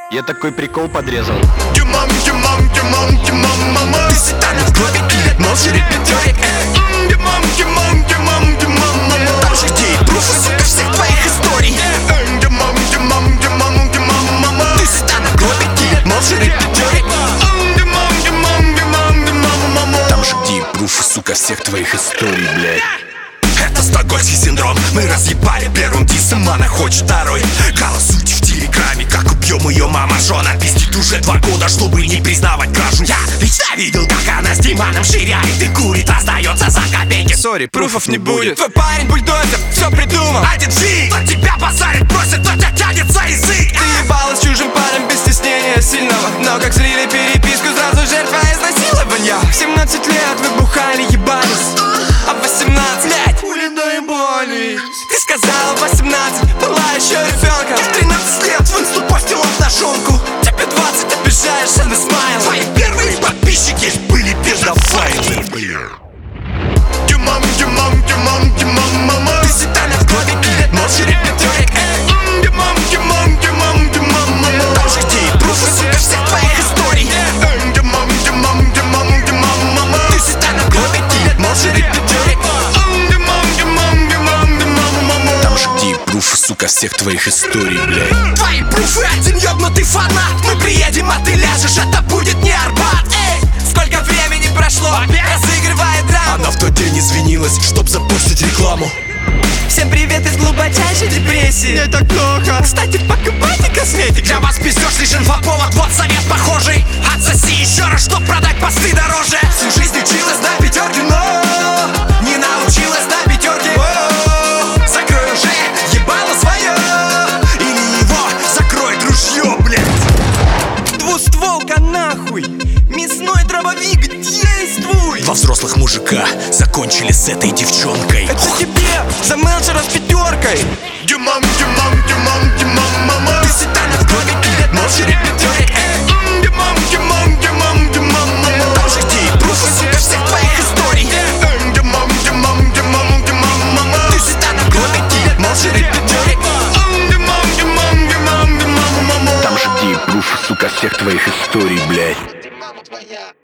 Я такой прикол подрезал. Димам, ты сатана в крови, и молча репетерик. Димам, там же где и пруфы, сука, всех твоих историй. Димам, ты сатана в крови, и молча репетерик. Там же где и пруфы, сука, всех твоих историй, блядь. Это стокгольмский синдром. Мы разъебали первым дисом, она хочет второй. Голосуйте в телеграме, как убьем ее мама. Жена пиздит уже 2 года, чтобы не признавать кражу. Я лично видел, как она с Диманом ширяет и курит, остается за копейки. Сори, пруфов не будет. Твой парень бульдозер, все придумал. Один G, кто тебя базарит, просит, тот тебя тянет за язык. Ты ебалась чужим парнем без стеснения сильного, но как слили переписку, сразу жертва изнасилования. В 17 лет вы бухали, ебались, а в 18 лет пули наебались. Ты сказала 18, была еще ребенком. В 13 лет в инсту постил обнаженку. Тебе 20, обижаешь, она смайл. Твои первые подписчики были пиздофайлы. Димам, ты сатана в крови, и молча репетерик. Димам, там же где и пруфы, сука, всех твоих историй. Димам, ты сатана в крови, и молча репетерик. Там же где и пруфы, сука, всех твоих историй, блядь. Твои пруфы, один ёбнутый фанат. Мы приедем, а ты ляжешь, это будет не Арбат. Эй, Сколько времени прошло, разыгрывая драму. она в тот день извинилась, чтоб запустить рекламу. Всем привет из глубочайшей депрессии. Мне так плохо. Кстати, покупайте косметику. Для вас пиздёж лишь инфоповод, вот совет похожий. Отсоси еще раз, чтоб продать посты дороже. Всю жизнь училась на 5, но не научилась на 5. Закрой уже ебало свое, или его закроет ружье, блядь. Двустволка нахуй, мясной дробовик, действуй. 2 взрослых мужика закончили с этой девчонкой. Это тебе за менеджера с 5. Димам, ты сатана в крови, и молча репетерик. Димам, там же где и пруфы, сука, всех твоих историй. Димам, ты сатана в крови, и молча репетерик. Там же где и пруфы, сука, всех твоих историй, блядь.